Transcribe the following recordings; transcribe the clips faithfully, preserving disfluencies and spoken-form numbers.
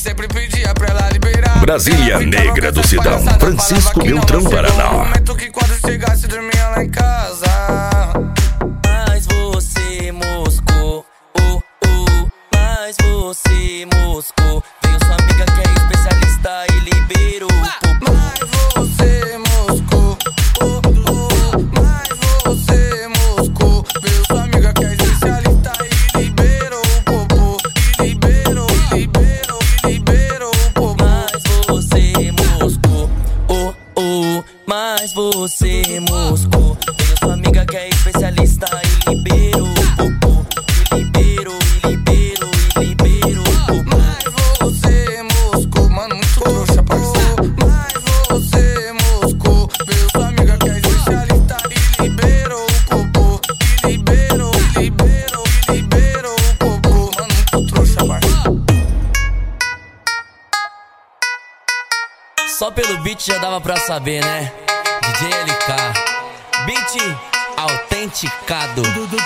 sempre pedia pra ela liberar. Brasília Negra do Sidão, Francisco Beltrão, Paraná. Momento que quando chegasse dormia lá em casa. Mas você moscou, oh, oh. Mas você moscou. Veio sua amiga que é especialista e liberou. Mas você moscou, oh, oh. Mas você moscou. Veio sua amiga que é especialista e liberou o popô. E liberou, e liberou, e liberou o popô. Mas você moscou, oh, oh. Mas você moscou. Veio sua amiga que é especialista e liberou o popô. E liberou, e liberou, e liberou o popô. Mas você moscou, mano, muito trouxa, parceiro. Mas você moscou. Veio sua amiga que é especialista e liberou o popô. E liberou, e liberou, e liberou o popô. Mano, muito trouxa, parceiro. Só pelo beat já dava pra saber, né? D J L K, beat autenticado.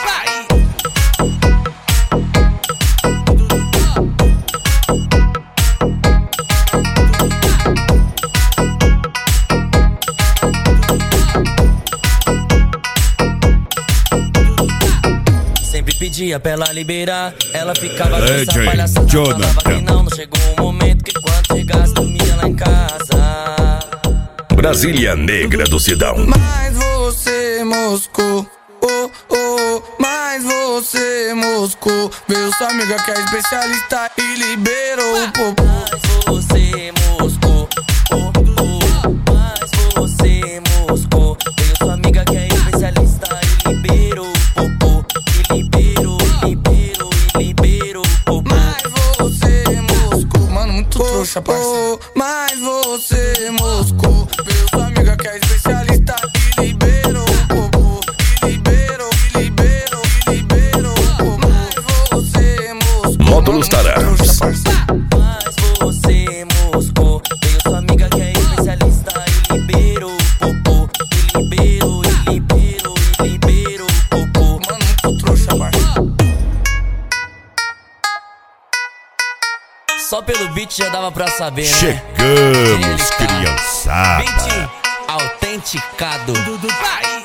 Sempre pedia pra ela liberar, ela ficava com essa palhaçada, falava que não, não chegou um momento que quando chegasse dormia lá em casa. Brasília Negra do Sidão. Mas você moscou, oh, oh. Mas você moscou. Veio sua amiga que é especialista e liberou o popô. Mas você moscou, oh, oh. Mas você moscou. Veio sua amiga que é especialista e liberou o popô. E liberou, liberou, e liberou o popô. Mas você moscou, mano, muito trouxa, parceiro. Mas você moscou. Veio sua amiga que é especialista e liberou o popô. E liberou, e liberou, e liberou o popô. Mas você moscou. Módulos Tarantos. Mas você moscou. Veio sua amiga que é especialista e liberou o popô. E liberou, e liberou, e liberou o popô. Mano, muito trouxa, parceiro. Só pelo beat já dava pra saber, né? Chegamos, criançada. Beat autenticado.